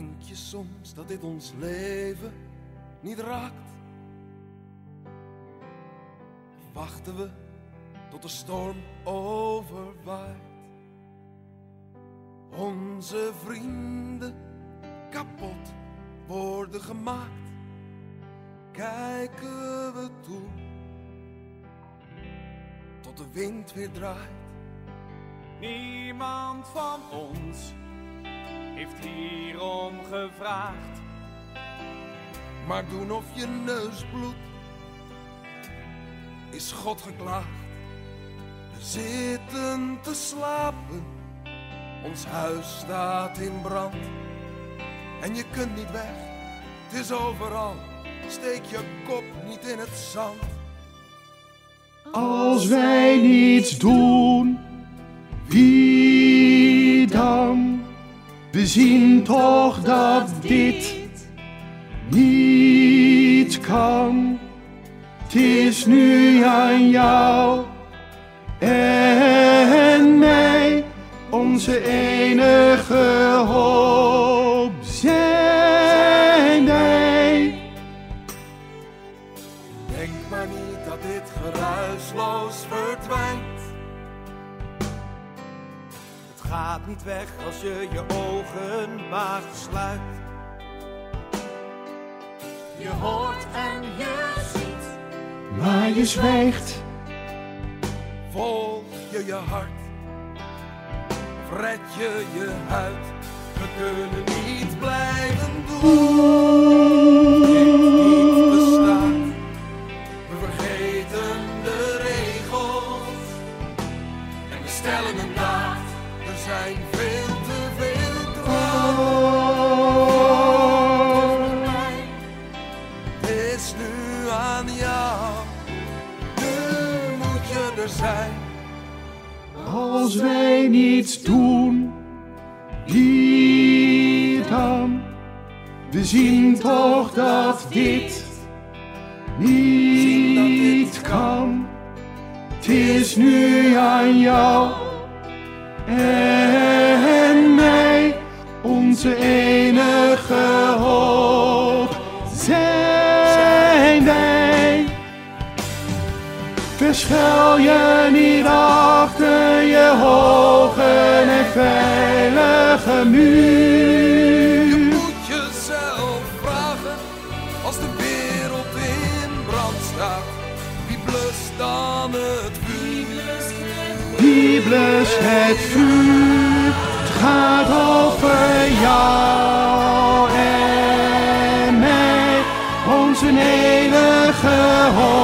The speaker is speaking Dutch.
Denk je soms dat dit ons leven niet raakt? Wachten we tot de storm overwaait? Onze vrienden kapot worden gemaakt. Kijken we toe tot de wind weer draait. Niemand van ons heeft hierom gevraagd. Maar doen of je neus bloedt, is God geklaagd. We zitten te slapen, ons huis staat in brand. En je kunt niet weg, het is overal, steek je kop niet in het zand. Als wij niets doen, wie dan? We zien toch dat dit niet kan. Het is nu aan jou en mij, onze enige hoop zijn wij. Denk maar niet dat dit geruisloos verdwijnt. Het gaat niet weg als je je ogen maar sluit. Je hoort en je ziet, Maar je zwijgt. Volg je hart, of red je je huid. We kunnen niet blijven doen. Dit niet bestaat. We vergeten de regels en we stellen een daad. Er zijn veel te veel dromen. Het is nu aan jou. Nu moet je er zijn. Als wij niets doen, wie dan? We zien toch dat dit niet kan. Het is nu aan jou en mij, onze enige hoop zijn wij. Verschuil je niet achter je hoge en veilige muur. Je moet jezelf vragen, als de wereld in brand staat, wie blust dan het vuur? Wie blust het vuur? Het gaat over jou en mij, onze enige hoop.